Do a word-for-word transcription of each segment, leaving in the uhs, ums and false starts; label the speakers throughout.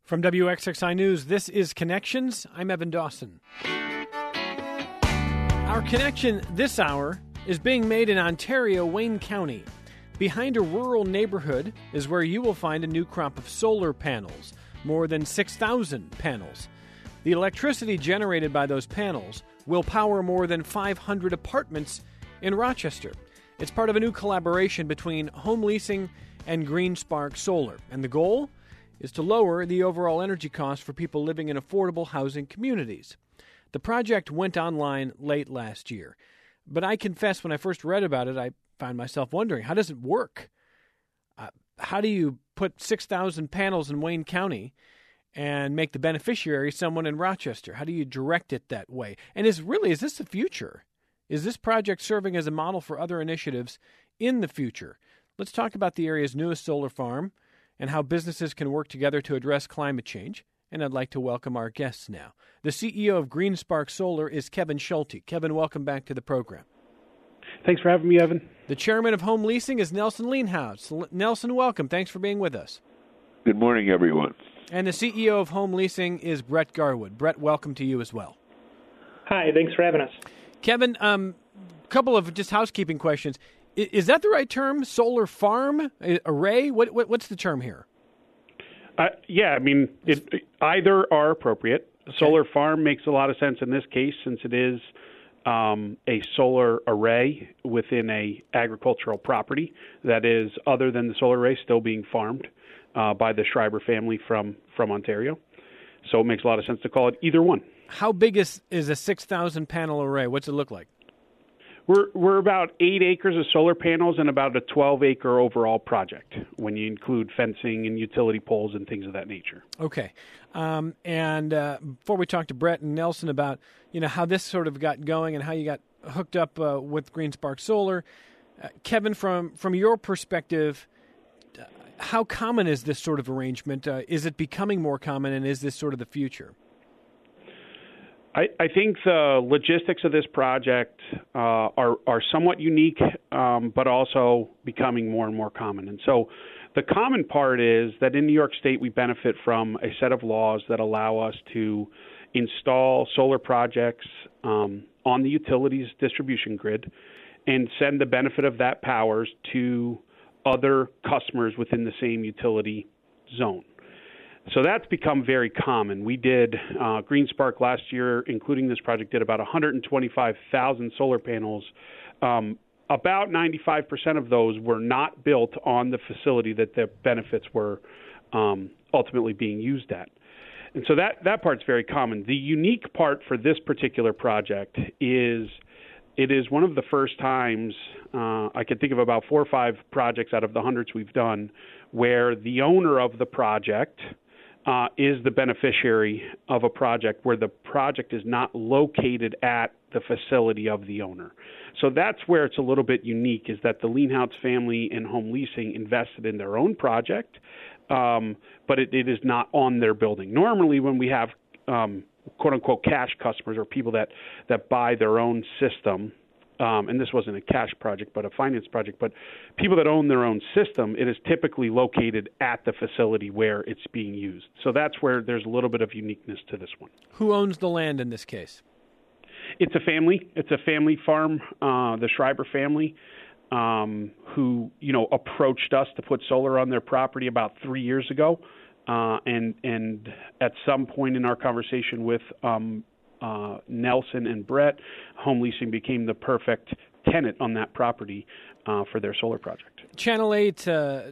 Speaker 1: From W X X I News, this is Connections. I'm Evan Dawson. Our connection this hour is being made in Ontario, Wayne County. Behind a rural neighborhood is where you will find a new crop of solar panels, more than six thousand panels. The electricity generated by those panels will power more than five hundred apartments in Rochester. It's part of a new collaboration between Home Leasing and GreenSpark Solar, and the goal is to lower the overall energy cost for people living in affordable housing communities. The project went online late last year, but I confess when I first read about it, I found myself wondering, how does it work? Uh, how do you put six thousand panels in Wayne County and make the beneficiary someone in Rochester? How do you direct it that way? And is really, is this the future? Is this project serving as a model for other initiatives in the future? Let's talk about the area's newest solar farm and how businesses can work together to address climate change. And I'd like to welcome our guests now. The C E O of GreenSpark Solar is Kevin Schulte. Kevin, welcome back to the program.
Speaker 2: Thanks for having me, Evan.
Speaker 1: The chairman of Home Leasing is Nelson Leanhouse. Nelson, welcome. Thanks for being with us.
Speaker 3: Good morning, everyone.
Speaker 1: And the C E O of Home Leasing is Brett Garwood. Brett, welcome to you as well.
Speaker 4: Hi, thanks for having us.
Speaker 1: Kevin, a um, couple of just housekeeping questions. Is that the right term? Solar farm? Array? What, what What's the term here?
Speaker 2: Uh, yeah, I mean, it, either are appropriate. Okay. Solar farm makes a lot of sense in this case since it is um, a solar array within a agricultural property that is, other than the solar array, still being farmed uh, by the Schreiber family from, from Ontario. So it makes a lot of sense to call it either one.
Speaker 1: How big is, is a six thousand panel array? What's it look like?
Speaker 2: We're we're about eight acres of solar panels and about a twelve acre overall project when you include fencing and utility poles and things of that nature.
Speaker 1: Okay, um, and uh, before we talk to Brett and Nelson about you know how this sort of got going and how you got hooked up uh, with GreenSpark Solar, uh, Kevin, from from your perspective, uh, how common is this sort of arrangement? Uh, is it becoming more common, and is this sort of the future?
Speaker 2: I, I think the logistics of this project uh, are, are somewhat unique, um, but also becoming more and more common. And so the common part is that in New York State, we benefit from a set of laws that allow us to install solar projects um, on the utilities distribution grid and send the benefit of that powers to other customers within the same utility zone. So that's become very common. We did, uh, GreenSpark last year, including this project, did about one hundred twenty-five thousand solar panels. Um, about ninety-five percent of those were not built on the facility that the benefits were um, ultimately being used at. And so that, that part's very common. The unique part for this particular project is it is one of the first times, uh, I can think of about four or five projects out of the hundreds we've done, where the owner of the project Uh, is the beneficiary of a project where the project is not located at the facility of the owner. So that's where it's a little bit unique, is that the Leanhouse family and Home Leasing invested in their own project, um, but it, it is not on their building. Normally when we have um, quote-unquote cash customers or people that, that buy their own system, Um, and this wasn't a cash project, but a finance project, but people that own their own system, it is typically located at the facility where it's being used. So that's where there's a little bit of uniqueness to this one.
Speaker 1: Who owns the land in this case?
Speaker 2: It's a family. It's a family farm, uh, the Schreiber family, um, who, you know, approached us to put solar on their property about three years ago. Uh, and, and at some point in our conversation with um, Uh, Nelson and Brett, Home Leasing became the perfect tenant on that property uh, for their solar project.
Speaker 1: Channel eight, uh,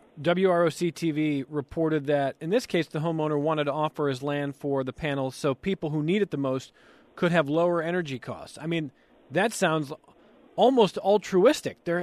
Speaker 1: W R O C T V reported that, in this case, the homeowner wanted to offer his land for the panels so people who need it the most could have lower energy costs. I mean, that sounds almost altruistic. There,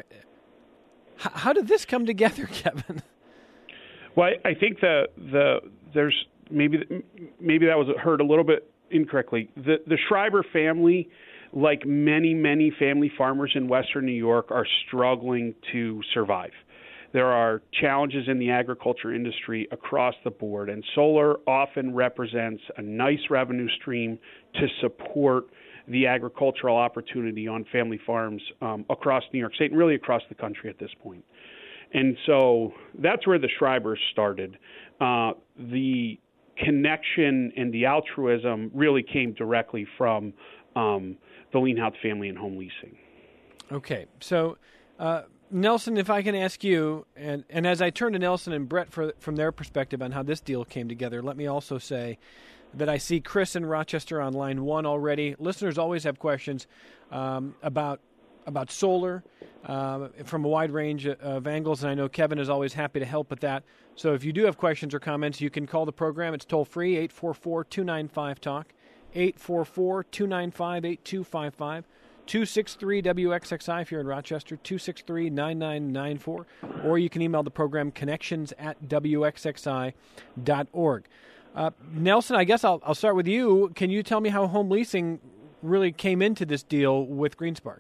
Speaker 1: h- how did this come together, Kevin?
Speaker 2: Well, I, I think the the there's maybe maybe that was heard a little bit incorrectly. The the Schreiber family, like many, many family farmers in Western New York, are struggling to survive. There are challenges in the agriculture industry across the board, and solar often represents a nice revenue stream to support the agricultural opportunity on family farms um, across New York State and really across the country at this point. And so that's where the Schreibers started. Uh, the connection and the altruism really came directly from um, the Lienhout family and home leasing.
Speaker 1: Okay, so uh, Nelson, if I can ask you, and, and as I turn to Nelson and Brett for, from their perspective on how this deal came together, let me also say that I see Chris in Rochester on line one already. Listeners always have questions um, about about solar uh, from a wide range of angles, and I know Kevin is always happy to help with that. So if you do have questions or comments, you can call the program. It's toll-free, eight four four, two nine five, talk, eight four four, two nine five, eight two five five, two six three W X X I if you're in Rochester, two six three, nine nine nine four, or you can email the program connections at W X X I dot org. Uh, Nelson, I guess I'll, I'll start with you. Can you tell me how home leasing really came into this deal with GreenSpark?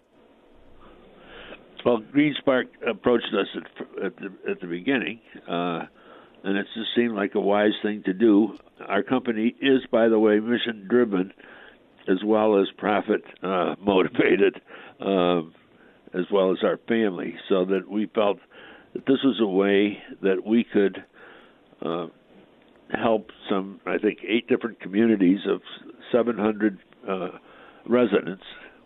Speaker 3: Well, GreenSpark approached us at, at, the, at the beginning, uh, and it just seemed like a wise thing to do. Our company is, by the way, mission-driven as well as profit-motivated, uh, um, as well as our family, so that we felt that this was a way that we could uh, help some, I think, eight different communities of seven hundred uh, residents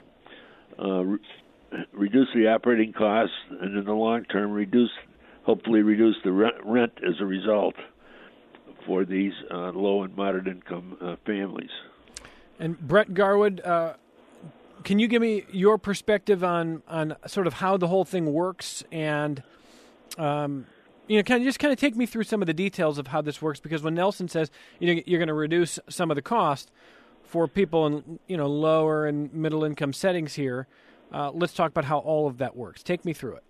Speaker 3: uh, re- reduce the operating costs, and in the long term, reduce, hopefully reduce the rent, rent as a result for these uh, low and moderate income uh, families.
Speaker 1: And Brett Garwood, uh, can you give me your perspective on, on sort of how the whole thing works, and um, you know, kind of just kind of take me through some of the details of how this works? Because when Nelson says you know you're going to reduce some of the cost for people in you know lower and middle income settings here, uh, let's talk about how all of that works. Take me through it.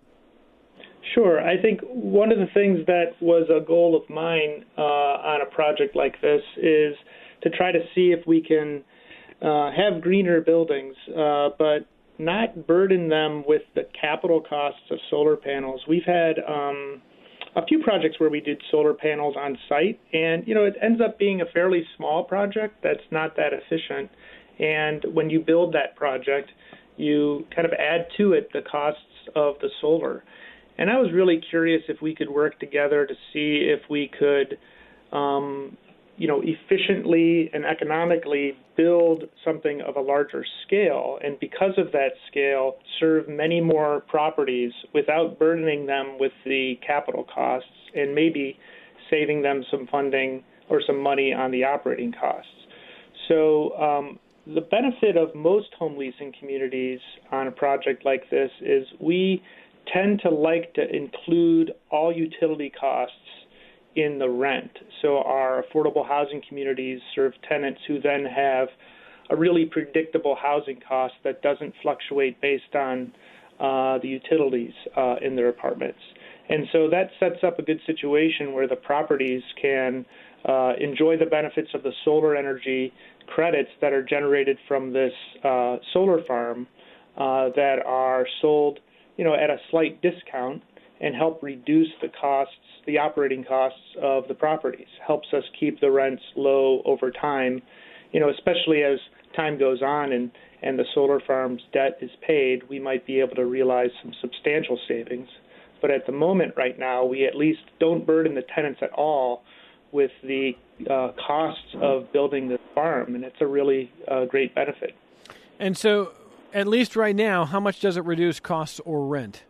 Speaker 4: Sure. I think one of the things that was a goal of mine uh, on a project like this is to try to see if we can uh, have greener buildings, uh, but not burden them with the capital costs of solar panels. We've had um, a few projects where we did solar panels on site, and you know it ends up being a fairly small project that's not that efficient. And when you build that project, you kind of add to it the costs of the solar. And I was really curious if we could work together to see if we could, um, you know, efficiently and economically build something of a larger scale, and because of that scale, serve many more properties without burdening them with the capital costs and maybe saving them some funding or some money on the operating costs. So um, the benefit of most home leasing communities on a project like this is we tend to like to include all utility costs in the rent. So our affordable housing communities serve tenants who then have a really predictable housing cost that doesn't fluctuate based on uh, the utilities uh, in their apartments. And so that sets up a good situation where the properties can uh, enjoy the benefits of the solar energy credits that are generated from this uh, solar farm uh, that are sold you know, at a slight discount and help reduce the costs, the operating costs of the properties. Helps us keep the rents low over time, you know, especially as time goes on and, and the solar farm's debt is paid, we might be able to realize some substantial savings. But at the moment right now, we at least don't burden the tenants at all with the uh, costs of building the farm, and it's a really uh, great benefit.
Speaker 1: And so, at least right now, how much does it reduce costs or rent?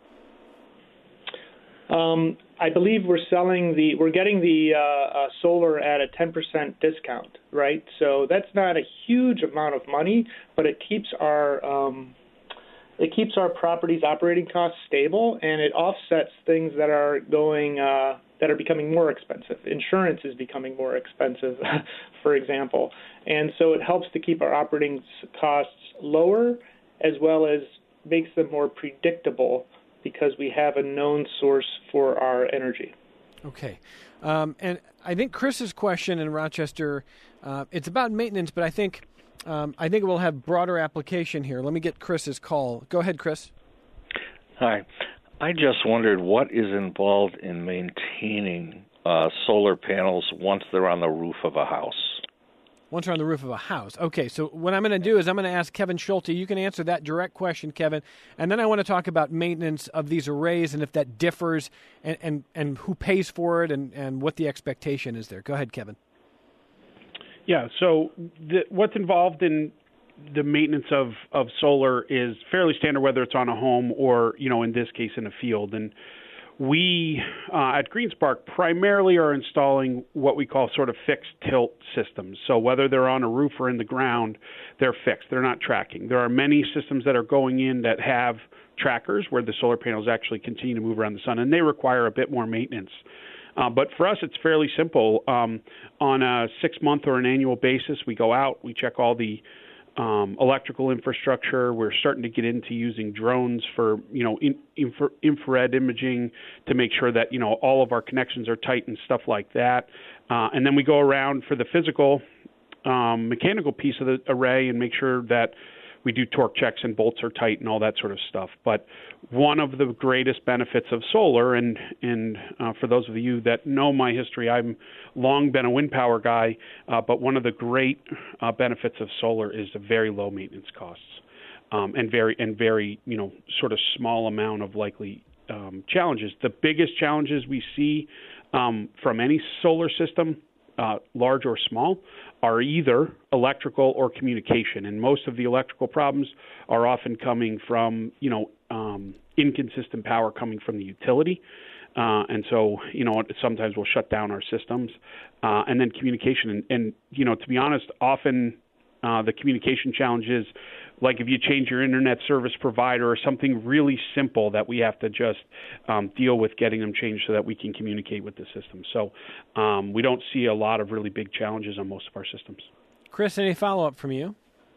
Speaker 4: Um, I believe we're selling the, we're getting the uh, uh, solar at a ten percent discount, right? So that's not a huge amount of money, but it keeps our um, it keeps our property's operating costs stable, and it offsets things that are going uh, that are becoming more expensive. Insurance is becoming more expensive, for example, and so it helps to keep our operating costs lower, as well as makes them more predictable because we have a known source for our energy.
Speaker 1: Okay. Um, and I think Chris's question in Rochester, uh, it's about maintenance, but I think um, I think it will have broader application here. Let me get Chris's call. Go ahead, Chris.
Speaker 5: Hi. I just wondered what is involved in maintaining uh, solar panels once they're on the roof of a house.
Speaker 1: Once they're on the roof of a house. Okay, so what I'm going to do is I'm going to ask Kevin Schulte. You can answer that direct question, Kevin. And then I want to talk about maintenance of these arrays and if that differs and, and, and who pays for it and, and what the expectation is there. Go ahead, Kevin.
Speaker 2: Yeah, so the, what's involved in the maintenance of, of solar is fairly standard, whether it's on a home or, you know, in this case, in a field. And we uh, at GreenSpark primarily are installing what we call sort of fixed tilt systems. So whether they're on a roof or in the ground, they're fixed. They're not tracking. There are many systems that are going in that have trackers where the solar panels actually continue to move around the sun, and they require a bit more maintenance. Uh, but for us, it's fairly simple. Um, on a six-month or an annual basis, we go out, we check all the um, electrical infrastructure. We're starting to get into using drones for, you know, in, infra, infrared imaging to make sure that, you know, all of our connections are tight and stuff like that. Uh, and then we go around for the physical, um, mechanical piece of the array and make sure that we do torque checks and bolts are tight and all that sort of stuff. But one of the greatest benefits of solar, and and uh, for those of you that know my history, I've long been a wind power guy, uh, but one of the great uh, benefits of solar is the very low maintenance costs um, and very and very you know sort of small amount of likely um, challenges. The biggest challenges we see um, from any solar system, Uh, large or small, are either electrical or communication. And most of the electrical problems are often coming from, you know, um, inconsistent power coming from the utility. Uh, and so, you know, sometimes we'll shut down our systems. Uh, and then communication. And, and, you know, to be honest, often uh, the communication challenge is like if you change your internet service provider or something really simple that we have to just um, deal with getting them changed so that we can communicate with the system. So um, we don't see a lot of really big challenges on most of our systems.
Speaker 1: Chris, any follow-up from you?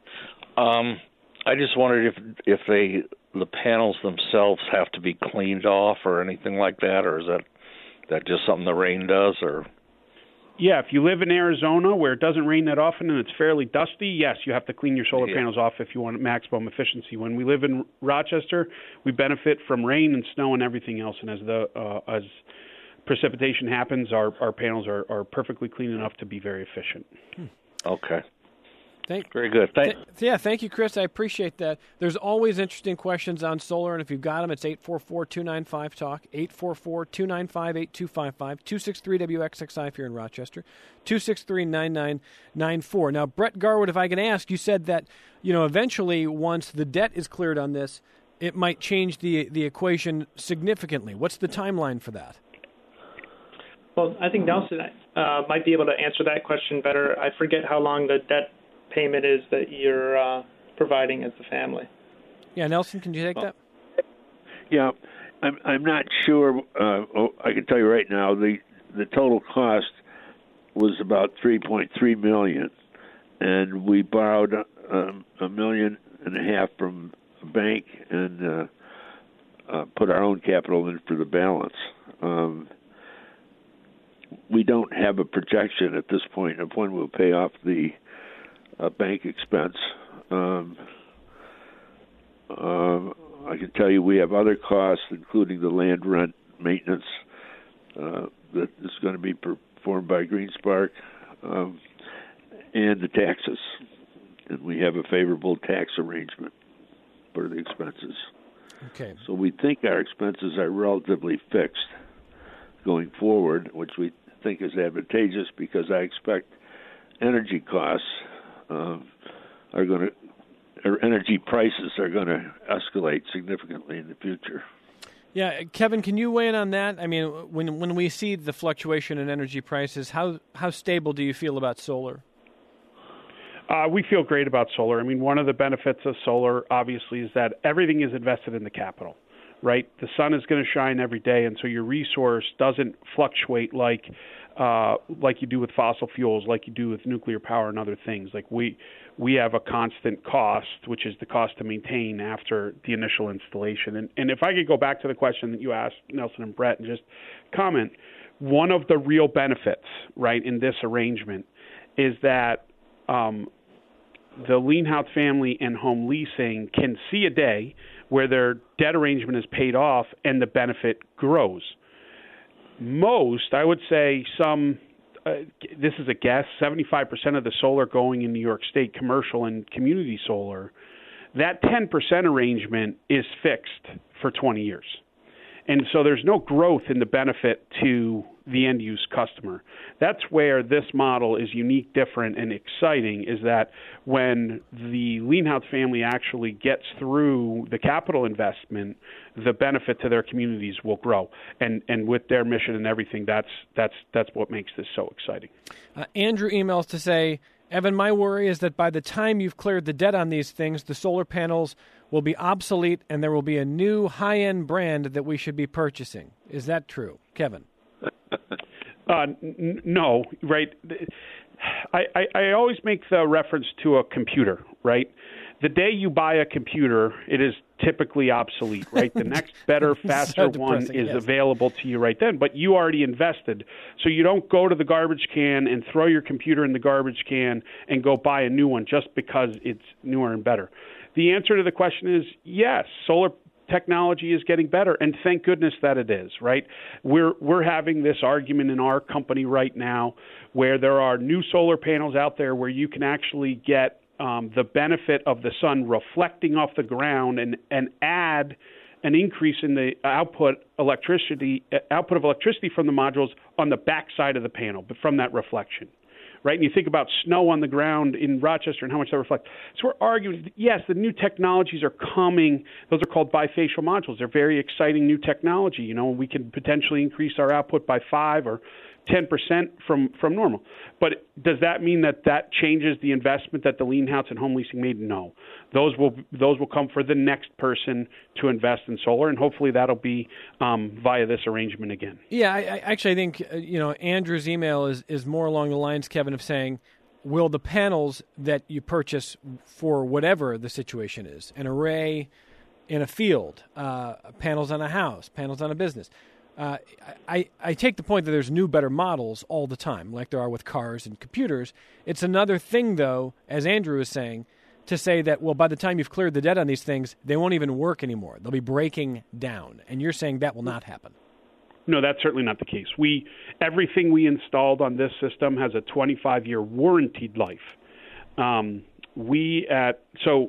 Speaker 5: Um, I just wondered if if they the panels themselves have to be cleaned off or anything like that, or is that that just something the rain does, or?
Speaker 2: Yeah, if you live in Arizona where it doesn't rain that often and it's fairly dusty, yes, you have to clean your solar yeah. panels off if you want maximum efficiency. When we live in Rochester, we benefit from rain and snow and everything else, and as the uh, as precipitation happens, our, our panels are, are perfectly clean enough to be very efficient.
Speaker 5: Hmm. Okay.
Speaker 1: Thank,
Speaker 5: Very good. Thank,
Speaker 1: th- yeah, thank you, Chris. I appreciate that. There's always interesting questions on solar, and if you've got them, it's eight four four, two nine five, talk, eight four four, two nine five, eight two five five, two six three W X X I if you're in Rochester, two six three, nine nine nine four. Now, Brett Garwood, if I can ask, you said that, you know, eventually once the debt is cleared on this, it might change the the equation significantly. What's the timeline for that?
Speaker 4: Well, I think Nelson uh, might be able to answer that question better. I forget how long the debt payment is that you're uh, providing as a family.
Speaker 1: Yeah, Nelson, can you take that?
Speaker 3: Yeah, I'm I'm not sure. Uh, oh, I can tell you right now, the the total cost was about three point three million, and we borrowed um, a million and a half from a bank and uh, uh, put our own capital in for the balance. Um, we don't have a projection at this point of when we'll pay off the Uh, bank expense. Um, uh, I can tell you we have other costs, including the land rent maintenance uh, that is going to be performed by GreenSpark, um, and the taxes. And we have a favorable tax arrangement for the expenses.
Speaker 1: Okay.
Speaker 3: So we think our expenses are relatively fixed going forward, which we think is advantageous because I expect energy costs Uh, are going to, or energy prices are going to escalate significantly in the future.
Speaker 1: Yeah, Kevin, can you weigh in on that? I mean, when when we see the fluctuation in energy prices, how how stable do you feel about solar?
Speaker 2: Uh, we feel great about solar. I mean, one of the benefits of solar, obviously, is that everything is invested in the capital, right? The sun is going to shine every day, and so your resource doesn't fluctuate like uh, like you do with fossil fuels, like you do with nuclear power and other things. Like we we have a constant cost, which is the cost to maintain after the initial installation. And, and if I could go back to the question that you asked, Nelson and Brett, and just comment, one of the real benefits, right, in this arrangement is that um, the Lienhout family and home leasing can see a day where their debt arrangement is paid off and the benefit grows. Most, I would say some, uh, this is a guess, seventy-five percent of the solar going in New York State, commercial and community solar, that ten percent arrangement is fixed for twenty years. And so there's no growth in the benefit to the end-use customer. That's where this model is unique, different, and exciting, is that when the Leanhouse family actually gets through the capital investment, the benefit to their communities will grow. And and with their mission and everything, that's that's that's what makes this so exciting.
Speaker 1: Uh, Andrew emails to say, Evan, my worry is that by the time you've cleared the debt on these things, the solar panels will be obsolete and there will be a new high-end brand that we should be purchasing. Is that true? Kevin?
Speaker 2: Uh, n- no, right? I, I, I always make the reference to a computer, right? The day you buy a computer, it is typically obsolete, right? The next better, faster
Speaker 1: so
Speaker 2: one is
Speaker 1: yes.
Speaker 2: available to you right then, but you already invested. So you don't go to the garbage can and throw your computer in the garbage can and go buy a new one just because it's newer and better. The answer to the question is yes, solar technology is getting better, and thank goodness that it is, right? We're we're having this argument in our company right now where there are new solar panels out there where you can actually get um, the benefit of the sun reflecting off the ground and, and add an increase in the output electricity output of electricity from the modules on the back side of the panel, but from that reflection. Right, and you think about snow on the ground in Rochester and how much that reflects. So we're arguing, yes, the new technologies are coming. Those are called bifacial modules. They're very exciting new technology. You know, we can potentially increase our output by five or ten percent from, from normal. But does that mean that that changes the investment that the Leanhouse and Home Leasing made? No. Those will those will come for the next person to invest in solar, and hopefully that'll be um, via this arrangement again.
Speaker 1: Yeah, I, I actually I think uh, you know Andrew's email is, is more along the lines, Kevin, of saying, will the panels that you purchase for whatever the situation is, an array in a field, uh, panels on a house, panels on a business, Uh, I, I take the point that there's new, better models all the time, like there are with cars and computers. It's another thing, though, as Andrew is saying, to say that, well, by the time you've cleared the debt on these things, they won't even work anymore. They'll be breaking down. And you're saying that will not happen.
Speaker 2: No, that's certainly not the case. We everything we installed on this system has a twenty-five year warranted life. Um, we at so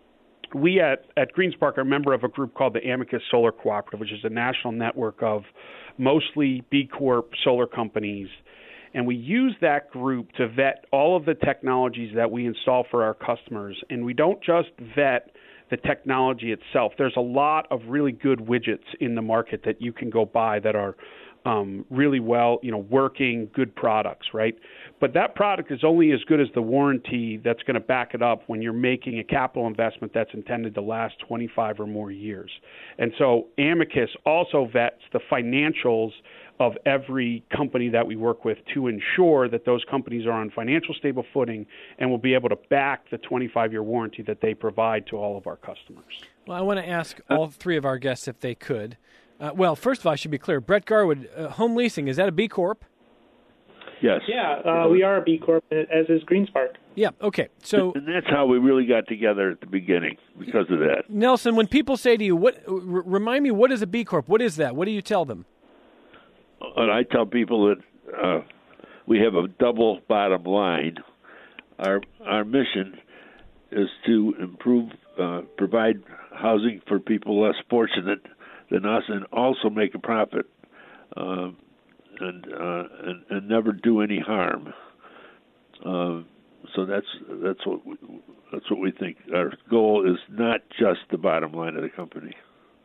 Speaker 2: we at, at GreenSpark are a member of a group called the Amicus Solar Cooperative, which is a national network of mostly B Corp solar companies. And we use that group to vet all of the technologies that we install for our customers. And we don't just vet the technology itself. There's a lot of really good widgets in the market that you can go buy that are um, really well, you know, working, good products, right? But that product is only as good as the warranty that's going to back it up when you're making a capital investment that's intended to last twenty-five or more years. And so Amicus also vets the financials of every company that we work with to ensure that those companies are on financial stable footing and will be able to back the twenty-five year warranty that they provide to all of our customers.
Speaker 1: Well, I want to ask all three of our guests if they could. Uh, well, first of all, I should be clear. Brett Garwood, uh, Home Leasing, is that a B Corp?
Speaker 3: Yes.
Speaker 4: Yeah, uh, we are a B Corp, as is GreenSpark.
Speaker 1: Yeah, okay. So,
Speaker 3: and that's how we really got together at the beginning, because of that.
Speaker 1: Nelson, when people say to you, "What?" R- remind me, what is a B Corp? What is that? What do you tell them?
Speaker 3: And I tell people that uh, we have a double bottom line. Our our mission is to improve, uh, provide housing for people less fortunate than us, and also make a profit, uh, and, uh, and and never do any harm. Uh, so that's that's what we, that's what we think. Our goal is not just the bottom line of the company.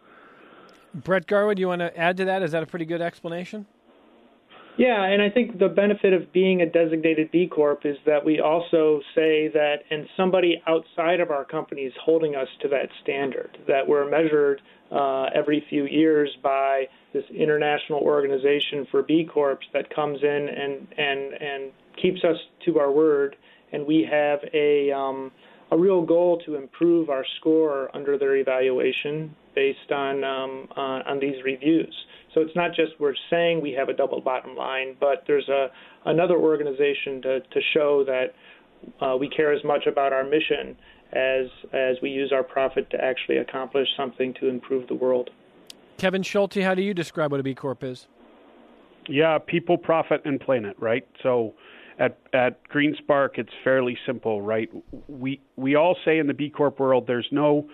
Speaker 1: Brett Garwood, you want to add to that? Is that a pretty good explanation?
Speaker 4: Yeah, and I think the benefit of being a designated B Corp is that we also say that, and somebody outside of our company is holding us to that standard, that we're measured uh, every few years by this international organization for B Corps that comes in and, and, and keeps us to our word, and we have a um, a real goal to improve our score under their evaluation based on um, on, on these reviews. So it's not just we're saying we have a double bottom line, but there's a another organization to, to show that uh, we care as much about our mission as as we use our profit to actually accomplish something to improve the world.
Speaker 1: Kevin Schulte, how do you describe what a B Corp is?
Speaker 2: Yeah, people, profit, and planet, right? So at at GreenSpark, it's fairly simple, right? We we all say in the B Corp world, there's no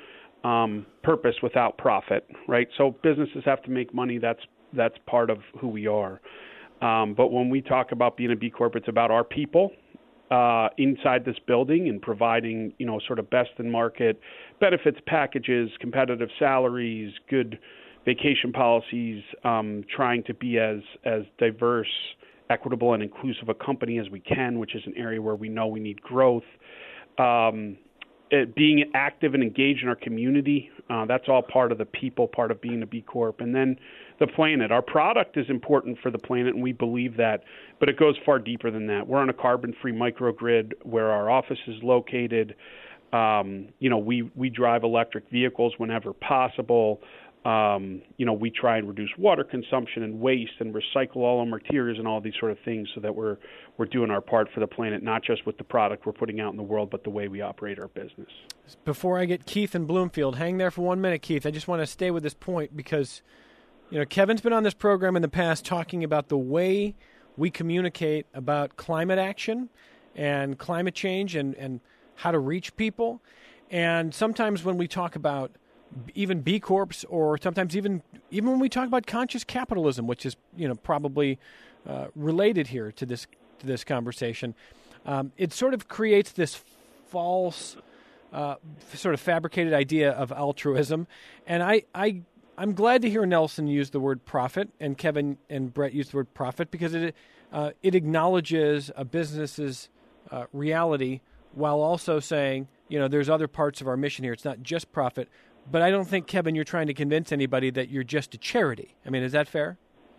Speaker 2: um, purpose without profit, right? So businesses have to make money. That's that's part of who we are. Um, but when we talk about being a B Corp, it's about our people uh, inside this building and providing, you know, sort of best in market benefits packages, competitive salaries, good vacation policies, um, trying to be as as diverse, equitable, and inclusive a company as we can, which is an area where we know we need growth. Um, it, being active and engaged in our community, uh, that's all part of the people, part of being a B Corp. And then the planet. Our product is important for the planet, and we believe that, but it goes far deeper than that. We're on a carbon-free microgrid where our office is located. Um, you know, we, we drive electric vehicles whenever possible. Um, you know, we try and reduce water consumption and waste and recycle all our materials and all these sort of things so that we're we're doing our part for the planet, not just with the product we're putting out in the world, but the way we operate our business.
Speaker 1: Before I get Keith in Bloomfield, hang there for one minute, Keith. I just want to stay with this point because, you know, Kevin's been on this program in the past talking about the way we communicate about climate action and climate change and, and how to reach people. And sometimes when we talk about even B Corps, or sometimes even even when we talk about conscious capitalism, which is, you know, probably uh, related here to this to this conversation, um, it sort of creates this false, uh, sort of fabricated idea of altruism. And I, I I'm glad to hear Nelson use the word profit and Kevin and Brett use the word profit because it uh, it acknowledges a business's uh, reality while also saying, you know, there's other parts of our mission here. It's not just profit. But I don't think, Kevin, you're trying to convince anybody that you're just a charity. I mean, is that fair?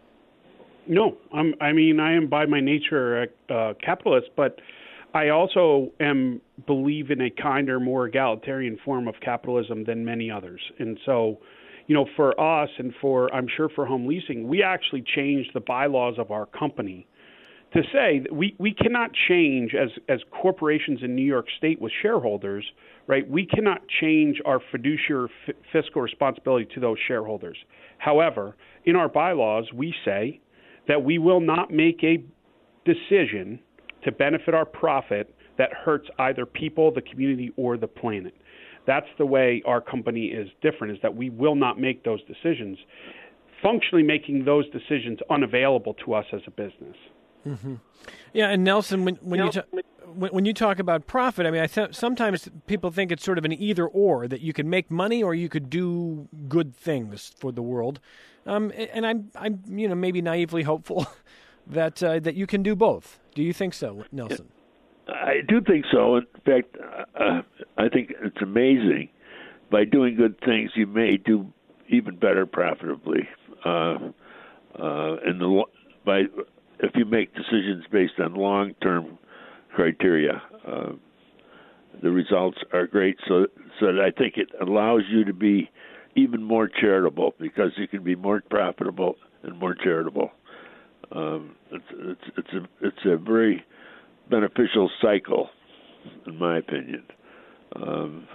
Speaker 2: No, I'm, I mean, I am by my nature a uh, capitalist, but I also am believe in a kinder, more egalitarian form of capitalism than many others. And so, you know, for us and for, I'm sure for Home Leasing, we actually changed the bylaws of our company to say that we, we cannot change as, as corporations in New York State with shareholders, right? We cannot change our fiduciary f- fiscal responsibility to those shareholders. However, in our bylaws, we say that we will not make a decision to benefit our profit that hurts either people, the community, or the planet. That's the way our company is different, is that we will not make those decisions, functionally making those decisions unavailable to us as a business.
Speaker 1: Mm-hmm. Yeah, and Nelson, when, when you ta- when, when you talk about profit, I mean, I th- sometimes people think it's sort of an either or, that you could make money or you could do good things for the world. Um, and I'm I'm you know maybe naively hopeful that uh, that you can do both. Do you think so, Nelson?
Speaker 3: I do think so. In fact, uh, I think it's amazing. By doing good things, you may do even better profitably. Uh, uh, and the by if you make decisions based on long-term criteria, uh, the results are great. So, so that I think it allows you to be even more charitable because you can be more profitable and more charitable. Um, it's it's it's a it's a very beneficial cycle, in my opinion. Um,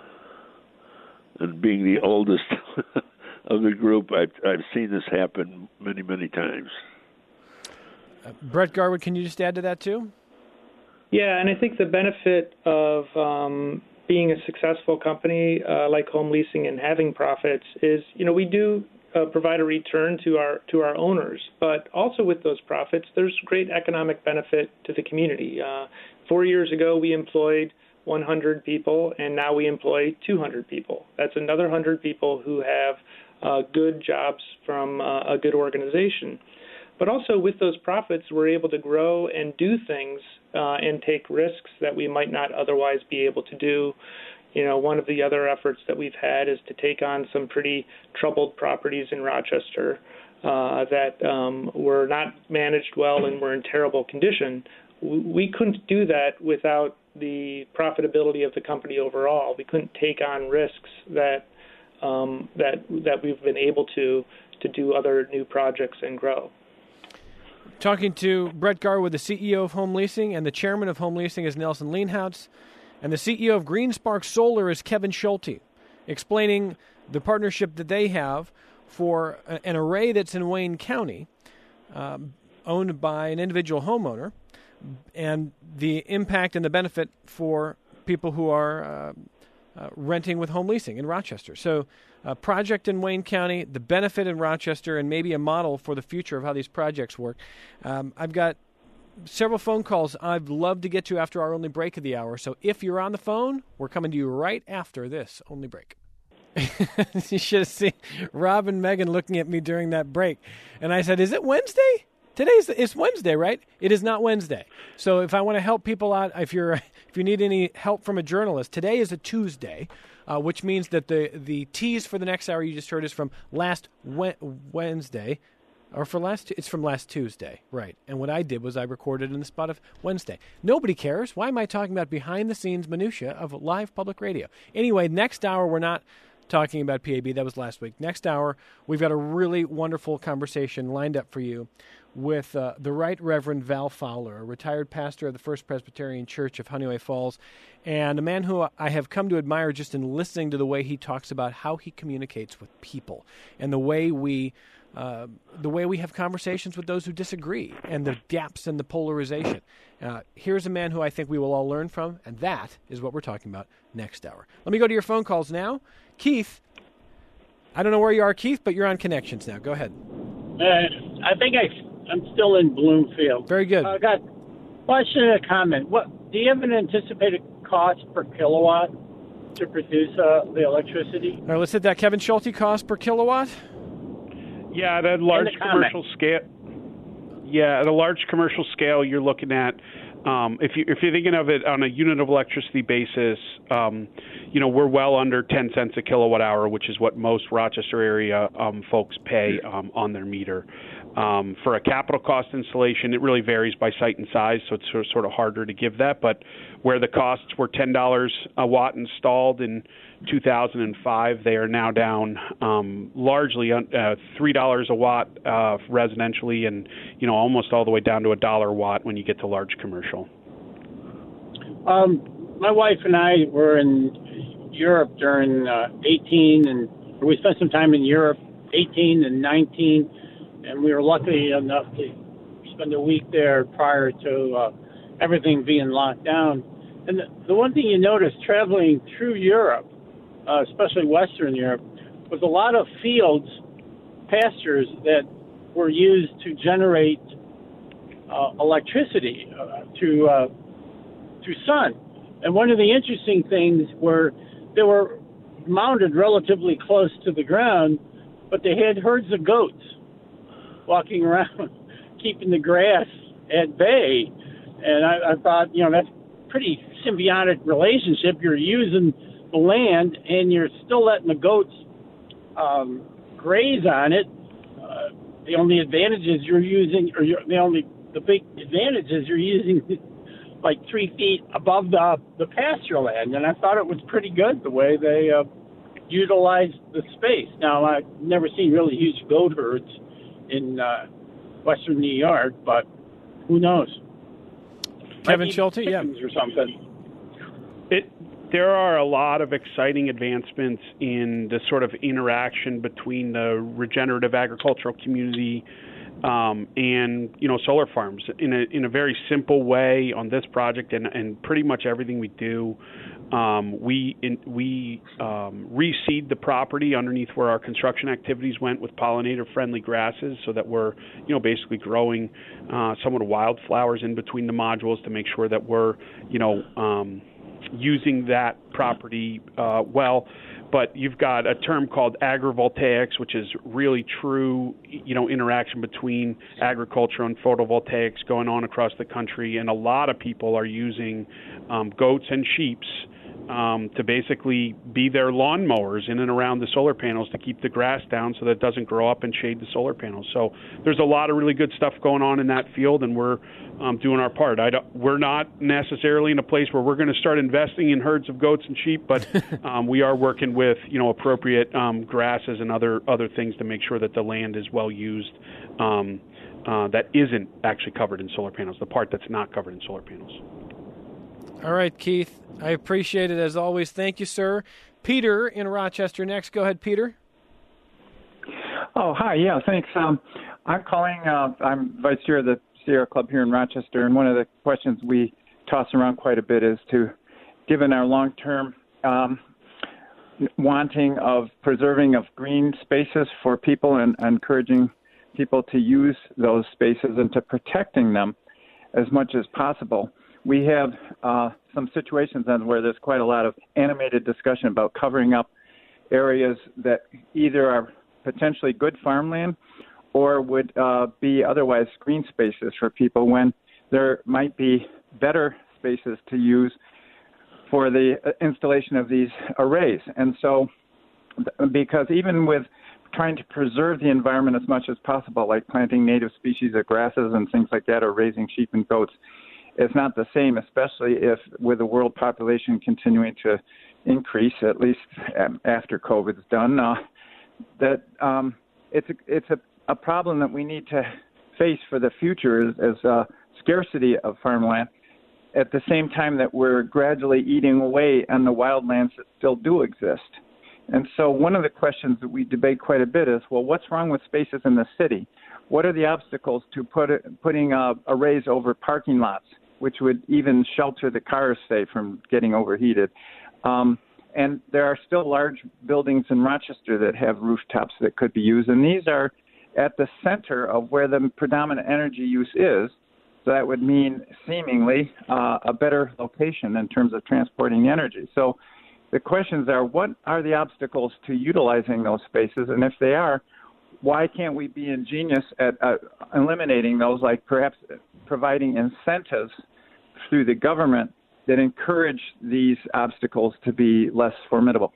Speaker 3: and being the oldest of the group, I've I've seen this happen many many times.
Speaker 1: Uh, Brett Garwood, can you just add to that too?
Speaker 4: Yeah, and I think the benefit of um, being a successful company uh, like Home Leasing and having profits is, you know, we do uh, provide a return to our to our owners, but also with those profits, there's great economic benefit to the community. Uh, four years ago, we employed one hundred people, and now we employ two hundred people. That's another one hundred people who have uh, good jobs from uh, a good organization. But also with those profits, we're able to grow and do things uh, and take risks that we might not otherwise be able to do. You know, one of the other efforts that we've had is to take on some pretty troubled properties in Rochester uh, that um, were not managed well and were in terrible condition. We couldn't do that without the profitability of the company overall. We couldn't take on risks that um, that that we've been able to to do other new projects and grow.
Speaker 1: Talking to Brett Garwood, the C E O of Home Leasing, and the chairman of Home Leasing is Nelson Leanhoutz, and the C E O of GreenSpark Solar is Kevin Schulte, explaining the partnership that they have for an array that's in Wayne County, um, owned by an individual homeowner, and the impact and the benefit for people who are uh, uh, renting with home leasing in Rochester. So a project in Wayne County, the benefit in Rochester, and maybe a model for the future of how these projects work. Um, I've got several phone calls I'd love to get to after our only break of the hour. So if you're on the phone, we're coming to you right after this only break. You should have seen Rob and Megan looking at me during that break. And I said, is it Wednesday? Today's it's Wednesday, right? It is not Wednesday. So if I want to help people out, if you're if you need any help from a journalist, today is a Tuesday, uh, which means that the the tease for the next hour you just heard is from last we- Wednesday, or for last it's from last Tuesday, right? And what I did was I recorded in the spot of Wednesday. Nobody cares. Why am I talking about behind the scenes minutia of live public radio? Anyway, next hour we're not talking about P A B. That was last week. Next hour we've got a really wonderful conversation lined up for you with uh, the Right Reverend Val Fowler, a retired pastor of the First Presbyterian Church of Honeyway Falls, and a man who I have come to admire just in listening to the way he talks about how he communicates with people and the way we uh, the way we have conversations with those who disagree and the gaps and the polarization. Uh, here's a man who I think we will all learn from, and that is what we're talking about next hour. Let me go to your phone calls now. Keith, I don't know where you are, Keith, but you're on Connections now. Go ahead.
Speaker 6: Uh, I think I, I'm still in Bloomfield.
Speaker 1: Very good.
Speaker 6: I uh, got a question and a comment. What do you have an anticipated cost per kilowatt to produce uh, the electricity?
Speaker 1: All right, let's hit that. Kevin Schulte, cost per kilowatt?
Speaker 2: Yeah, at a large commercial scale. Yeah, at a large commercial scale, you're looking at um, if you if you're thinking of it on a unit of electricity basis, um, you know, we're well under ten cents a kilowatt hour, which is what most Rochester area um, folks pay um, on their meter. Um, for a capital cost installation, it really varies by site and size, so it's sort of, sort of harder to give that. But where the costs were ten dollars a watt installed in two thousand five, they are now down um, largely uh, three dollars a watt uh, residentially, and you know almost all the way down to a dollar a watt when you get to large commercial.
Speaker 6: Um, my wife and I were in Europe during uh, eighteen, and we spent some time in Europe, eighteen and nineteen. And we were lucky enough to spend a week there prior to uh, everything being locked down. And the, the one thing you notice traveling through Europe, uh, especially Western Europe, was a lot of fields, pastures that were used to generate uh, electricity uh, to uh, to sun. And one of the interesting things were they were mounted relatively close to the ground, but they had herds of goats walking around, keeping the grass at bay. And I, I thought, you know, that's a pretty symbiotic relationship. You're using the land, and you're still letting the goats um, graze on it. Uh, the only advantage is you're using, or you're, the only, the big advantage is you're using like three feet above the, the pasture land. And I thought it was pretty good the way they uh, utilized the space. Now, I've never seen really huge goat herds in uh, Western New York, but who knows?
Speaker 1: Kevin Schulte, yeah.
Speaker 6: Or something.
Speaker 2: It, there are a lot of exciting advancements in the sort of interaction between the regenerative agricultural community um, and, you know, solar farms in a in a very simple way on this project, and, and pretty much everything we do. Um, we in, we um, reseed the property underneath where our construction activities went with pollinator-friendly grasses, so that we're, you know, basically growing uh, somewhat wildflowers in between the modules to make sure that we're, you know, um, using that property uh, well. But you've got a term called agrivoltaics, which is really true, you know, interaction between agriculture and photovoltaics going on across the country, and a lot of people are using um, goats and sheeps Um, to basically be their lawnmowers in and around the solar panels to keep the grass down so that it doesn't grow up and shade the solar panels. So there's a lot of really good stuff going on in that field, and we're um, doing our part. I don't, we're not necessarily in a place where we're going to start investing in herds of goats and sheep, but um, we are working with, you know, appropriate um, grasses and other other things to make sure that the land is well used. Um, uh, that isn't actually covered in solar panels, the part that's not covered in solar panels.
Speaker 1: All right, Keith. I appreciate it as always. Thank you, sir. Peter in Rochester next. Go ahead, Peter.
Speaker 7: Oh, hi. Yeah, thanks. Um, I'm calling. Uh, I'm vice chair of the Sierra Club here in Rochester, and one of the questions we toss around quite a bit is to, given our long-term um, wanting of preserving of green spaces for people and encouraging people to use those spaces and to protecting them as much as possible. We have uh, some situations then where there's quite a lot of animated discussion about covering up areas that either are potentially good farmland or would uh, be otherwise green spaces for people, when there might be better spaces to use for the installation of these arrays. And so, because even with trying to preserve the environment as much as possible, like planting native species of grasses and things like that, or raising sheep and goats, it's not the same, especially if with the world population continuing to increase, at least after COVID's done, uh, that um, it's a, it's a, a problem that we need to face for the future as, as uh, scarcity of farmland, at the same time that we're gradually eating away on the wildlands that still do exist. And so one of the questions that we debate quite a bit is, well, what's wrong with spaces in the city? What are the obstacles to put it, putting uh, arrays over parking lots, which would even shelter the cars, say, from getting overheated? Um, and there are still large buildings in Rochester that have rooftops that could be used, and these are at the center of where the predominant energy use is. So that would mean seemingly uh, a better location in terms of transporting energy. So the questions are, what are the obstacles to utilizing those spaces? And if they are, why can't we be ingenious at uh, eliminating those, like perhaps providing incentives through the government that encourage these obstacles to be less formidable?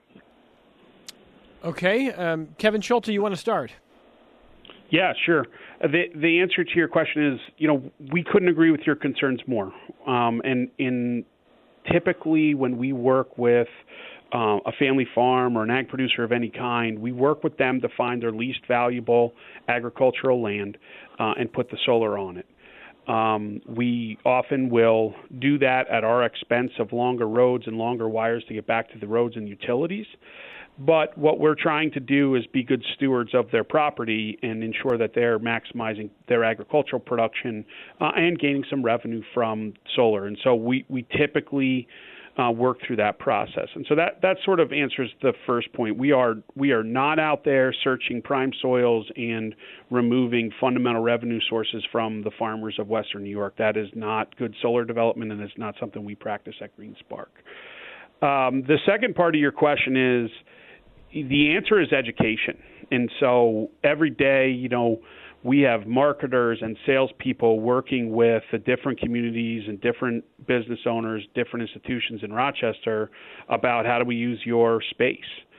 Speaker 1: Okay. Um, Kevin Schulte, you want to start?
Speaker 2: Yeah, sure. The the answer to your question is, you know, we couldn't agree with your concerns more. Um, and in typically when we work with uh, a family farm or an ag producer of any kind, we work with them to find their least valuable agricultural land uh, and put the solar on it. Um, we often will do that at our expense of longer roads and longer wires to get back to the roads and utilities. But what we're trying to do is be good stewards of their property and ensure that they're maximizing their agricultural production uh, and gaining some revenue from solar. And so we, we typically uh, work through that process. And so that, that sort of answers the first point. We are we are not out there searching prime soils and removing fundamental revenue sources from the farmers of Western New York. That is not good solar development, and it's not something we practice at GreenSpark. Um, the second part of your question is, the answer is education. And so every day, you know, we have marketers and salespeople working with the different communities and different business owners, different institutions in Rochester about how do we use your space.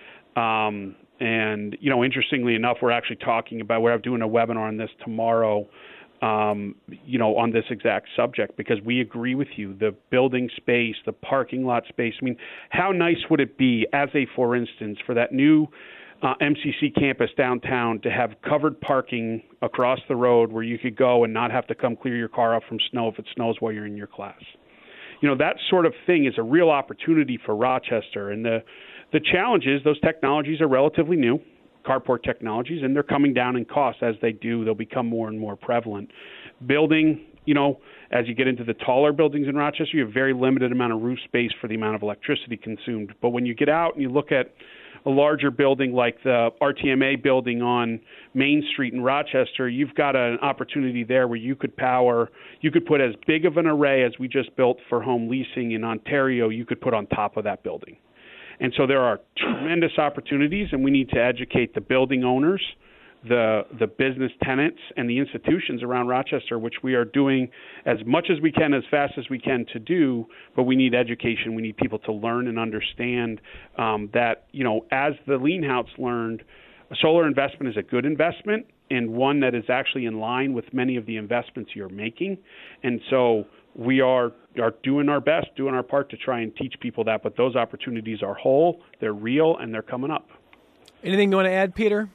Speaker 2: Um, and, you know, interestingly enough, we're actually talking about, we're doing a webinar on this tomorrow, um, you know, on this exact subject, because we agree with you. The building space, the parking lot space. I mean, how nice would it be, as a for instance, for that new uh, M C C campus downtown to have covered parking across the road where you could go and not have to come clear your car off from snow if it snows while you're in your class? You know, that sort of thing is a real opportunity for Rochester. And the the challenge is those technologies are relatively new, carport technologies, and they're coming down in cost. As they do, they'll become more and more prevalent. Building, you know, as you get into the taller buildings in Rochester, you have very limited amount of roof space for the amount of electricity consumed. But when you get out and you look at a larger building like the R T M A building on Main Street in Rochester, you've got an opportunity there where you could power, you could put as big of an array as we just built for home leasing in Ontario, you could put on top of that building. And so there are tremendous opportunities, and we need to educate the building owners, the the business tenants, and the institutions around Rochester, which we are doing as much as we can, as fast as we can to do, but we need education. We need people to learn and understand um, that, you know, as the Lean House learned, a solar investment is a good investment and one that is actually in line with many of the investments you're making. And so we are are doing our best, doing our part to try and teach people that, but those opportunities are whole, they're real, and they're coming up.
Speaker 1: Anything you want to add, Peter?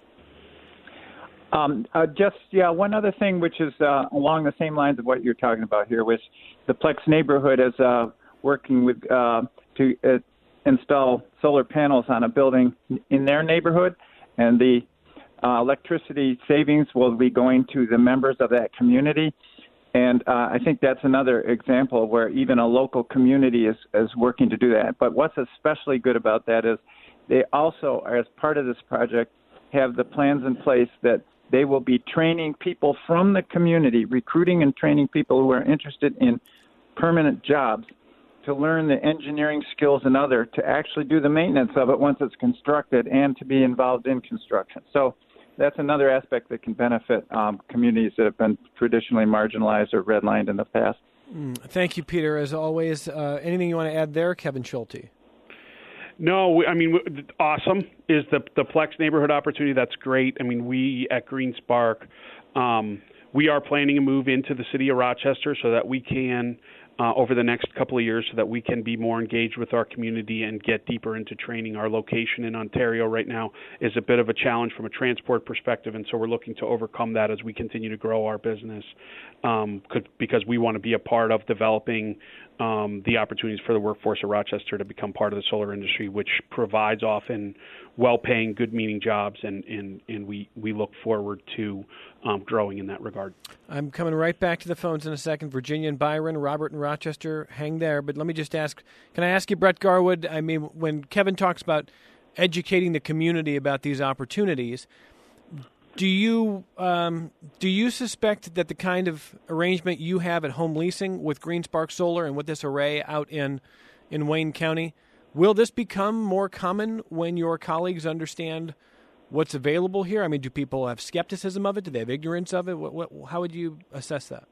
Speaker 7: Um, uh, just, yeah, one other thing which is uh, along the same lines of what you're talking about here, was the Plex neighborhood is uh, working with uh, to uh, install solar panels on a building in their neighborhood, and the uh, electricity savings will be going to the members of that community. And uh, I think that's another example where even a local community is, is working to do that. But what's especially good about that is they also, as part of this project, have the plans in place that they will be training people from the community, recruiting and training people who are interested in permanent jobs to learn the engineering skills and other to actually do the maintenance of it once it's constructed and to be involved in construction. So that's another aspect that can benefit um, communities that have been traditionally marginalized or redlined in the past.
Speaker 1: Mm, thank you, Peter. As always, uh, anything you want to add there, Kevin Schulte?
Speaker 2: No, I mean, awesome is the the Plex neighborhood opportunity. That's great. I mean, we at GreenSpark, um, we are planning a move into the city of Rochester so that we can, uh, over the next couple of years, so that we can be more engaged with our community and get deeper into training. Our location in Ontario right now is a bit of a challenge from a transport perspective, and so we're looking to overcome that as we continue to grow our business, um, could, because we want to be a part of developing Um, the opportunities for the workforce of Rochester to become part of the solar industry, which provides often well-paying, good-meaning jobs, and, and, and we, we look forward to um, growing in that regard.
Speaker 1: I'm coming right back to the phones in a second. Virginia and Byron, Robert and Rochester, hang there. But let me just ask, can I ask you, Brett Garwood, I mean, when Kevin talks about educating the community about these opportunities, Do you um, do you suspect that the kind of arrangement you have at home leasing with GreenSpark Solar and with this array out in, in Wayne County, will this become more common when your colleagues understand what's available here? I mean, do people have skepticism of it? Do they have ignorance of it? What, what, how would you assess that?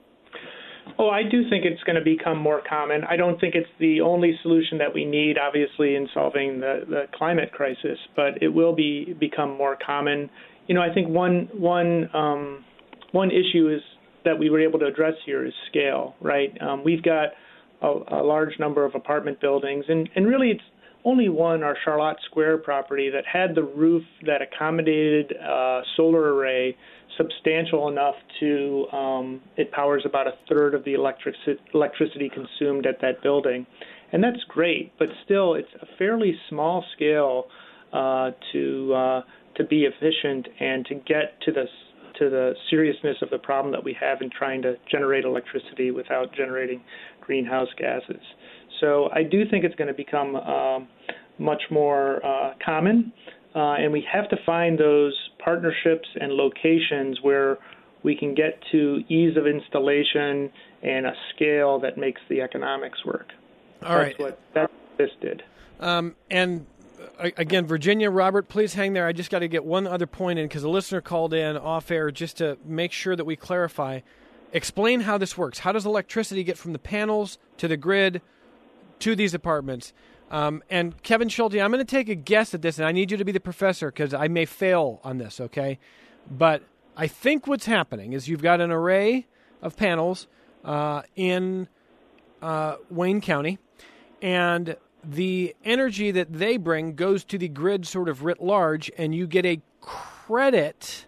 Speaker 4: Oh, I do think it's going to become more common. I don't think it's the only solution that we need, obviously, in solving the, the climate crisis, but it will be become more common. You know, I think one one um, one issue is that we were able to address here is scale, right? Um, we've got a, a large number of apartment buildings, and, and really it's only one, our Charlotte Square property, that had the roof that accommodated uh, solar array substantial enough to, um, it powers about a third of the electric, electricity consumed at that building. And that's great, but still it's a fairly small scale uh, to uh, to be efficient and to get to the to the seriousness of the problem that we have in trying to generate electricity without generating greenhouse gases. So I do think it's going to become um, much more uh, common, uh, and we have to find those partnerships and locations where we can get to ease of installation and a scale that makes the economics work.
Speaker 1: All
Speaker 4: that's
Speaker 1: right.
Speaker 4: what that's what this did.
Speaker 1: Um, and again, Virginia, Robert, please hang there. I just got to get one other point in because a listener called in off air just to make sure that we clarify. Explain how this works. How does electricity get from the panels to the grid to these apartments? Um, and Kevin Schulte, I'm going to take a guess at this, and I need you to be the professor because I may fail on this, okay? But I think what's happening is you've got an array of panels uh, in uh, Wayne County, and the energy that they bring goes to the grid sort of writ large, and you get a credit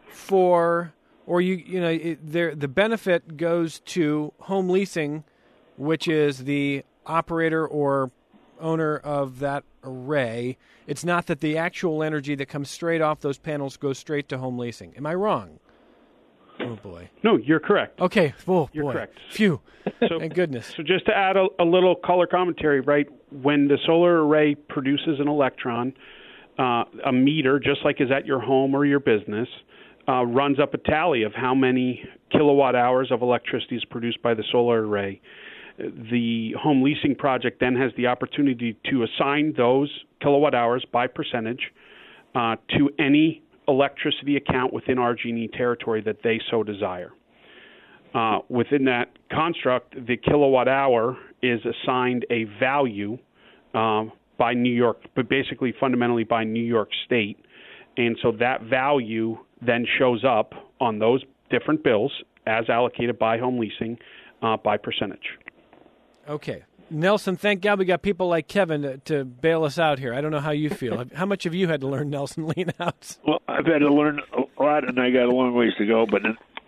Speaker 1: for, or you you know, it, there, the benefit goes to home leasing, which is the operator or owner of that array. It's not that the actual energy that comes straight off those panels goes straight to home leasing. Am I wrong? Oh, boy.
Speaker 2: No, you're correct.
Speaker 1: Okay. Oh,
Speaker 2: you're
Speaker 1: boy.
Speaker 2: correct.
Speaker 1: Phew.
Speaker 2: So,
Speaker 1: Thank goodness.
Speaker 2: So just to add a, a little color commentary, right, when the solar array produces an electron, uh, a meter, just like is at your home or your business, uh, runs up a tally of how many kilowatt hours of electricity is produced by the solar array. The home leasing project then has the opportunity to assign those kilowatt hours by percentage uh, to any electricity account within R G and E territory that they so desire. Uh, within that construct, the kilowatt hour is assigned a value um, by New York, but basically fundamentally by New York State. And so that value then shows up on those different bills as allocated by home leasing uh, by percentage.
Speaker 1: Okay. Nelson, thank God we got people like Kevin to, to bail us out here. I don't know how you feel. How much have you had to learn, Nelson Leanhouse?
Speaker 3: Well, I've had to learn a lot, and I got a long ways to go. But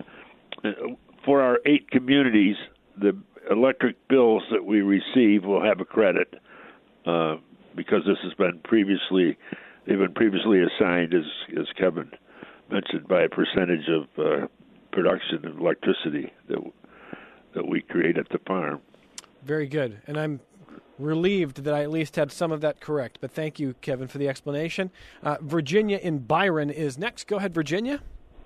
Speaker 3: for our eight communities, the electric bills that we receive will have a credit uh, because this has been previously, they've been previously assigned, as, as Kevin mentioned, by a percentage of uh, production of electricity that that we create at the farm.
Speaker 1: Very good. And I'm relieved that I at least had some of that correct. But thank you, Kevin, for the explanation. Uh, Virginia in Byron is next. Go ahead, Virginia.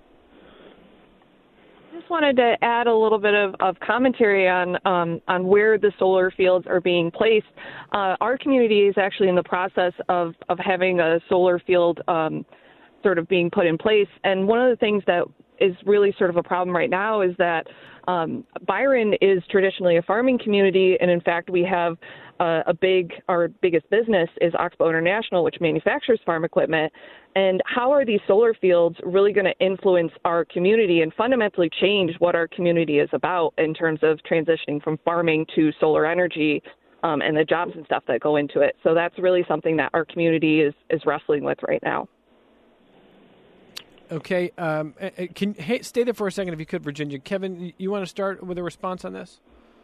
Speaker 8: I just wanted to add a little bit of, of commentary on um, on where the solar fields are being placed. Uh, our community is actually in the process of, of having a solar field um, sort of being put in place. And one of the things that is really sort of a problem right now is that um, Byron is traditionally a farming community, and in fact we have uh, a big, our biggest business is Oxbow International, which manufactures farm equipment. And how are these solar fields really going to influence our community and fundamentally change what our community is about in terms of transitioning from farming to solar energy um, and the jobs and stuff that go into it? So that's really something that our community is, is wrestling with right now.
Speaker 1: Okay. Um, can hey, stay there for a second if you could, Virginia. Kevin, you want to start with a response on this?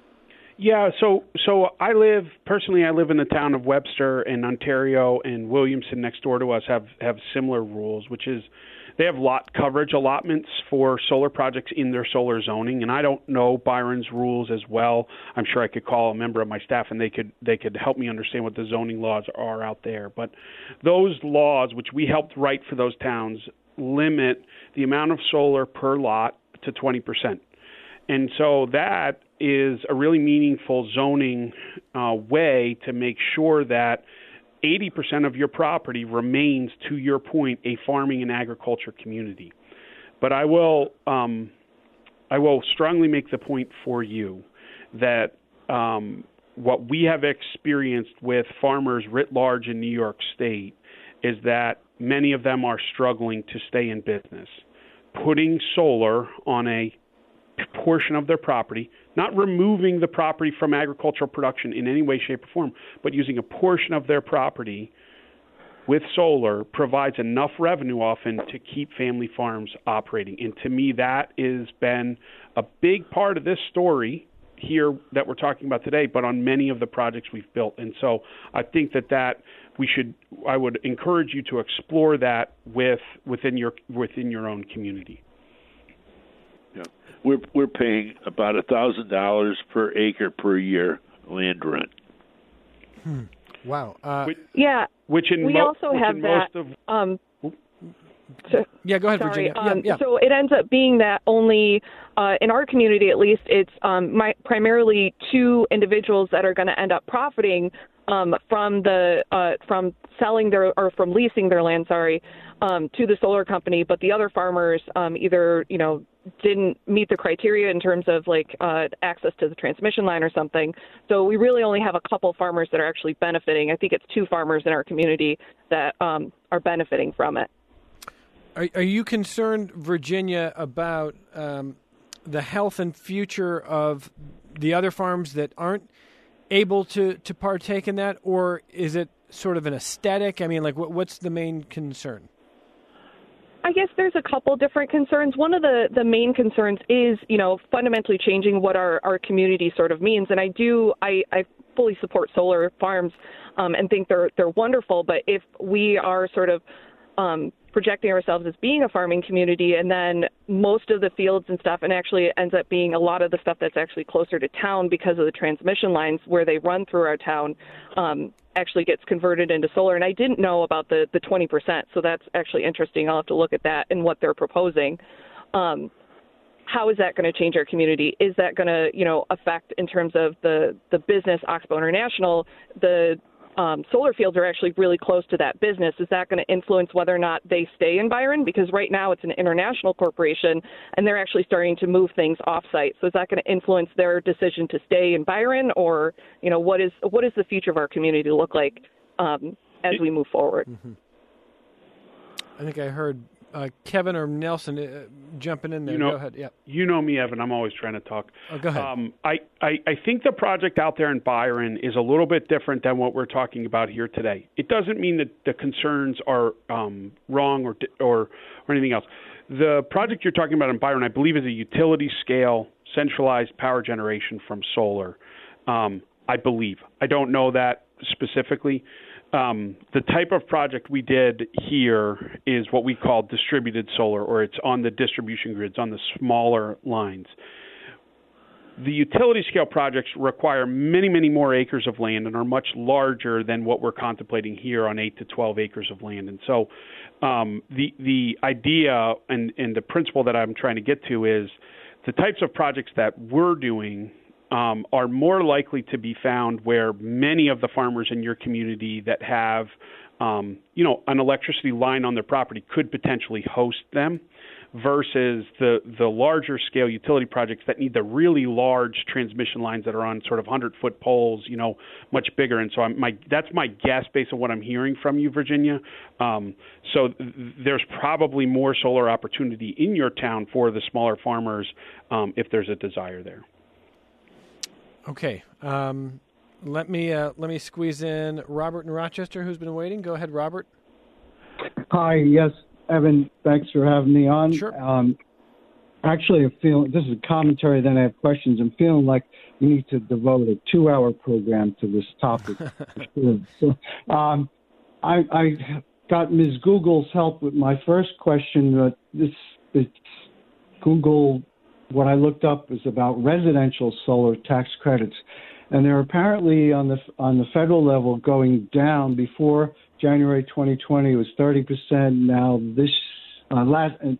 Speaker 2: Yeah, so so I live, personally, I live in the town of Webster, and Ontario and Williamson next door to us have, have similar rules, which is they have lot coverage allotments for solar projects in their solar zoning, and I don't know Byron's rules as well. I'm sure I could call a member of my staff, and they could they could help me understand what the zoning laws are out there. But those laws, which we helped write for those towns, limit the amount of solar per lot to twenty percent. And so that is a really meaningful zoning uh, way to make sure that eighty percent of your property remains, to your point, a farming and agriculture community. But I will um, I will strongly make the point for you that um, what we have experienced with farmers writ large in New York State is that many of them are struggling to stay in business. Putting solar on a portion of their property, not removing the property from agricultural production in any way, shape, or form, but using a portion of their property with solar provides enough revenue often to keep family farms operating. And to me, that has been a big part of this story here that we're talking about today, but on many of the projects we've built. And so I think that that we should, I would encourage you to explore that with within your within your own community.
Speaker 3: Yeah, we're we're paying about a thousand dollars per acre per year land rent.
Speaker 1: Hmm. Wow. Uh,
Speaker 2: which,
Speaker 8: yeah.
Speaker 2: Which in
Speaker 8: we
Speaker 2: mo-
Speaker 8: also
Speaker 2: which
Speaker 8: have
Speaker 2: in
Speaker 8: that.
Speaker 2: Most of,
Speaker 8: um, so,
Speaker 1: yeah, go ahead,
Speaker 8: sorry,
Speaker 1: Virginia.
Speaker 8: Um,
Speaker 1: yeah, yeah.
Speaker 8: So it ends up being that only uh, in our community, at least, it's um, my, primarily two individuals that are going to end up profiting um, from the uh, from selling their or from leasing their land, sorry, um, to the solar company. But the other farmers um, either you know didn't meet the criteria in terms of like uh, access to the transmission line or something. So we really only have a couple farmers that are actually benefiting. I think it's two farmers in our community that um, are benefiting from it.
Speaker 1: Are, are you concerned, Virginia, about um, the health and future of the other farms that aren't able to, to partake in that, or is it sort of an aesthetic? I mean, like, what, what's the main concern?
Speaker 8: I guess there's a couple different concerns. One of the, the main concerns is, you know, fundamentally changing what our, our community sort of means. And I do, I, I fully support solar farms um, and think they're they're wonderful. But if we are sort of um, projecting ourselves as being a farming community, and then most of the fields and stuff, and actually it ends up being a lot of the stuff that's actually closer to town because of the transmission lines where they run through our town, um, actually gets converted into solar. And I didn't know about the, the twenty percent, so that's actually interesting. I'll have to look at that and what they're proposing. Um, how is that going to change our community? Is that going to, you know, affect in terms of the, the business Oxbow International, the Um, solar fields are actually really close to that business. Is that going to influence whether or not they stay in Byron? Because right now it's an international corporation, and they're actually starting to move things off-site. So is that going to influence their decision to stay in Byron, or you know, what is what is the future of our community look like um, as we move forward?
Speaker 1: Mm-hmm. I think I heard uh, Kevin or Nelson uh, jumping in there.
Speaker 2: You know,
Speaker 1: go ahead. Yeah.
Speaker 2: You know me, Evan. I'm always trying to talk.
Speaker 1: Oh, go ahead. Um,
Speaker 2: I, I, I think the project out there in Byron is a little bit different than what we're talking about here today. It doesn't mean that the concerns are um, wrong or, or or anything else. The project you're talking about in Byron, I believe, is a utility scale centralized power generation from solar. Um, I believe. I don't know that specifically. Um, the type of project we did here is what we call distributed solar, or it's on the distribution grids, on the smaller lines. the utility scale projects require many, many more acres of land and are much larger than what we're contemplating here on eight to twelve acres of land. And so um, the the idea and, and the principle that I'm trying to get to is the types of projects that we're doing um, are more likely to be found where many of the farmers in your community that have, um, you know, an electricity line on their property could potentially host them, versus the the larger scale utility projects that need the really large transmission lines that are on sort of hundred-foot poles, you know, much bigger. And so I'm, my that's my guess based on what I'm hearing from you, Virginia. Um, so th- there's probably more solar opportunity in your town for the smaller farmers um, if there's a desire there.
Speaker 1: Okay. Um, let me uh, let me squeeze in Robert in Rochester, who's been waiting. Go ahead, Robert.
Speaker 9: Hi. Yes. Evan, thanks for having me on.
Speaker 1: Sure.
Speaker 9: Um, actually, I'm feeling, this is a commentary, then I have questions. I'm feeling like we need to devote a two-hour program to this topic. so, um, I, I got Miz Google's help with my first question. But this, it's Google, what I looked up is about residential solar tax credits. And they're apparently on the on the federal level going down. Before January twenty twenty, it was thirty percent. Now this uh, last uh,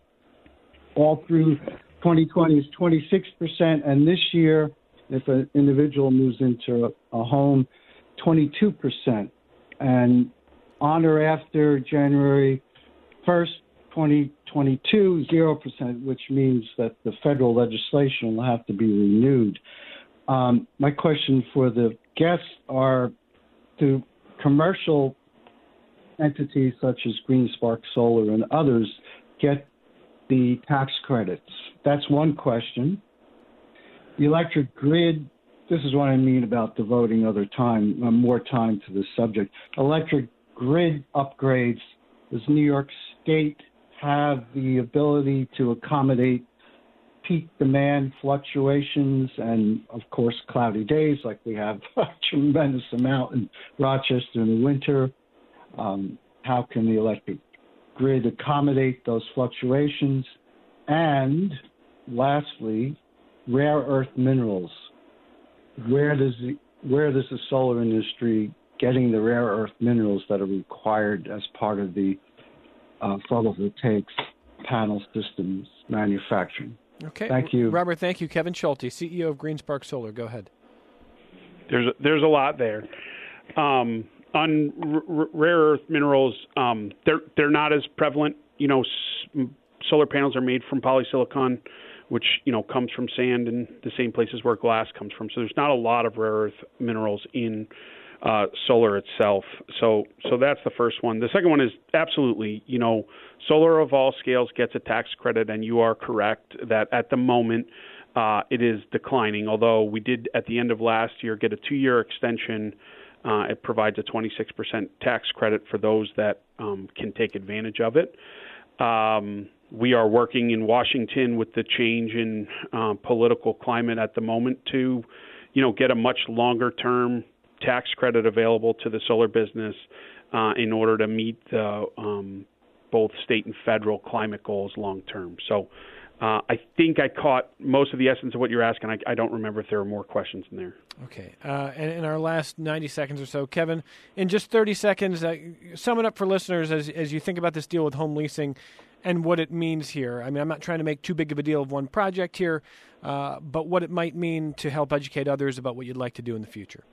Speaker 9: all through twenty twenty is twenty-six percent, and this year, if an individual moves into a, a home, twenty-two percent, and on or after January first, twenty twenty-two, zero percent, which means that the federal legislation will have to be renewed. Um, my question for the guests are, do commercial entities such as GreenSpark Solar and others get the tax credits? That's one question. The electric grid, this is what I mean about devoting other time, uh, more time to this subject. Electric grid upgrades, does New York State have the ability to accommodate peak demand fluctuations and, of course, cloudy days like we have a tremendous amount in Rochester in the winter? Um, how can the electric grid accommodate those fluctuations? And lastly, rare earth minerals. Where does the, where does the solar industry getting the rare earth minerals that are required as part of the uh, photovoltaics panel systems manufacturing?
Speaker 1: Okay.
Speaker 9: Thank you.
Speaker 1: Robert, thank you. Kevin Schulte, C E O of GreenSpark Solar. Go ahead.
Speaker 2: There's a, there's a lot there. Um, on r- r- rare earth minerals, um, they're they're not as prevalent. You know, s- solar panels are made from polysilicon, which you know comes from sand and the same places where glass comes from. So there's not a lot of rare earth minerals in uh, solar itself. So so that's the first one. The second one is absolutely, you know, solar of all scales gets a tax credit, and you are correct that at the moment uh, it is declining, although we did at the end of last year get a two-year extension. Uh, it provides a twenty-six percent tax credit for those that um, can take advantage of it. Um, we are working in Washington with the change in uh, political climate at the moment to, you know, get a much longer-term tax credit available to the solar business uh, in order to meet the um, both state and federal climate goals long term. So uh, I think I caught most of the essence of what you're asking. I, I don't remember if there are more questions in there.
Speaker 1: Okay. Uh, and in our last ninety seconds or so, Kevin, in just thirty seconds, uh, sum it up for listeners as, as you think about this deal with home leasing and what it means here. I mean, I'm not trying to make too big of a deal of one project here, uh, but what it might mean to help educate others about what you'd like to do in the future.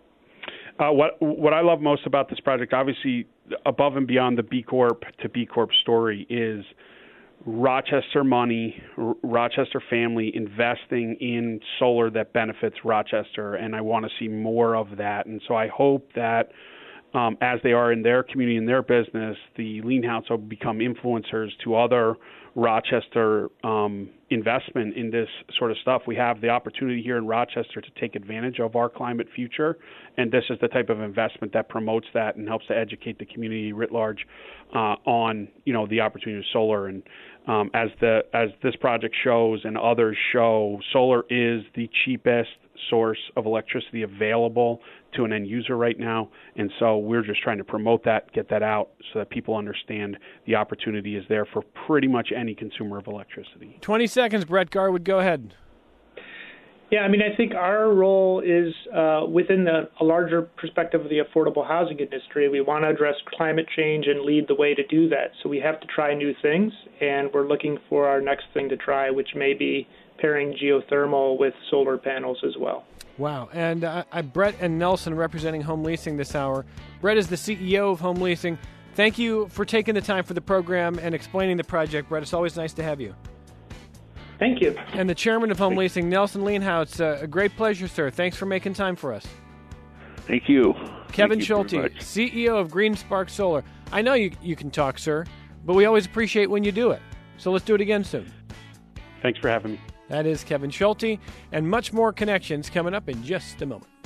Speaker 2: Uh, what what I love most about this project, obviously above and beyond the B Corp to B Corp story, is Rochester money, R- Rochester family investing in solar that benefits Rochester, and I want to see more of that. And so I hope that um, as they are in their community, in their business, the Leanhouse will become influencers to other Rochester um, investment in this sort of stuff. We have the opportunity here in Rochester to take advantage of our climate future, and this is the type of investment that promotes that and helps to educate the community writ large uh, on, you know, the opportunity of solar. And um, as the as this project shows and others show, solar is the cheapest source of electricity available to an end user right now, and so we're just trying to promote that, get that out so that people understand the opportunity is there for pretty much any consumer of electricity.
Speaker 1: twenty seconds, Brett Garwood, go ahead.
Speaker 4: Yeah, I mean, I think our role is uh, within the, a larger perspective of the affordable housing industry. We want to address climate change and lead the way to do that. So we have to try new things, and we're looking for our next thing to try, which may be pairing geothermal with solar panels as well.
Speaker 1: Wow. And uh, I, Brett and Nelson representing Home Leasing this hour. Brett is the C E O of Home Leasing. Thank you for taking the time for the program and explaining the project, Brett. It's always nice to have you.
Speaker 4: Thank you.
Speaker 1: And the chairman of Home Leasing, Nelson Leonhoutz, uh, a great pleasure, sir. Thanks for making time for us.
Speaker 3: Thank you.
Speaker 1: Kevin
Speaker 3: Thank you
Speaker 1: Schulte, C E O of Green Spark Solar. I know you, you can talk, sir, but we always appreciate when you do it. So let's do it again soon.
Speaker 2: Thanks for having me.
Speaker 1: That is Kevin Schulte, and much more connections coming up in just a moment.